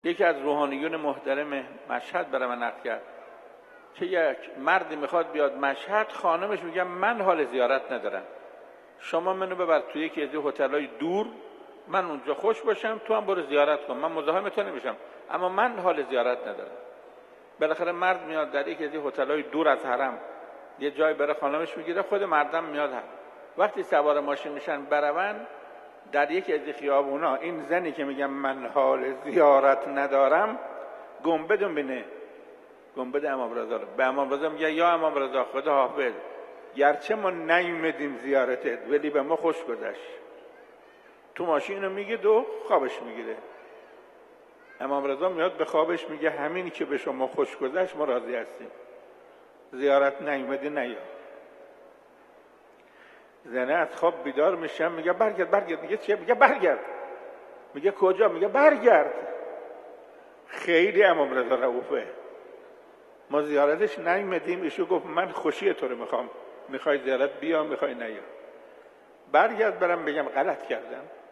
یکی از روحانیون محترم مشهد برای من نقل کرد که یک مردی میخواد بیاد مشهد، خانمش میگه من حال زیارت ندارم، شما منو ببر توی یکی از هتل‌های دور، من اونجا خوش باشم، تو هم برو زیارت کن، من مزاحم تو نمیشم، اما من حال زیارت ندارم. بالاخره مرد میاد در یکی از هتل‌های دور از حرم یه جای برای خانمش میگیره، خود مردم میاد هم. وقتی سوار ماشین میشن برون، در یکی از خیابونا این زنی که میگم من حال زیارت ندارم گنبد میبینه، گنبد امام رضا رو. به امام رضا میگه یا امام رضا خدا حافظ، گرچه ما نیومدیم زیارتت ولی به ما خوش گذشت. تو ماشین رو میگه دو خوابش میگیره. امام رضا میاد به خوابش میگه همین که به شما خوش گذشت ما راضی هستیم، زیارت نیومدی نیا. زنه از خواب بیدار میشم، میگه برگرد. میگه چیه؟ میگه برگرد. میگه کجا؟ میگه برگرد. خیلی امام رضا رؤوفه، ما زیارتش نیومدیم، ایشو گفت من خوشی تو رو میخوام، میخوای زیارت بیام میخوای نیا، برگرد برم بگم غلط کردم.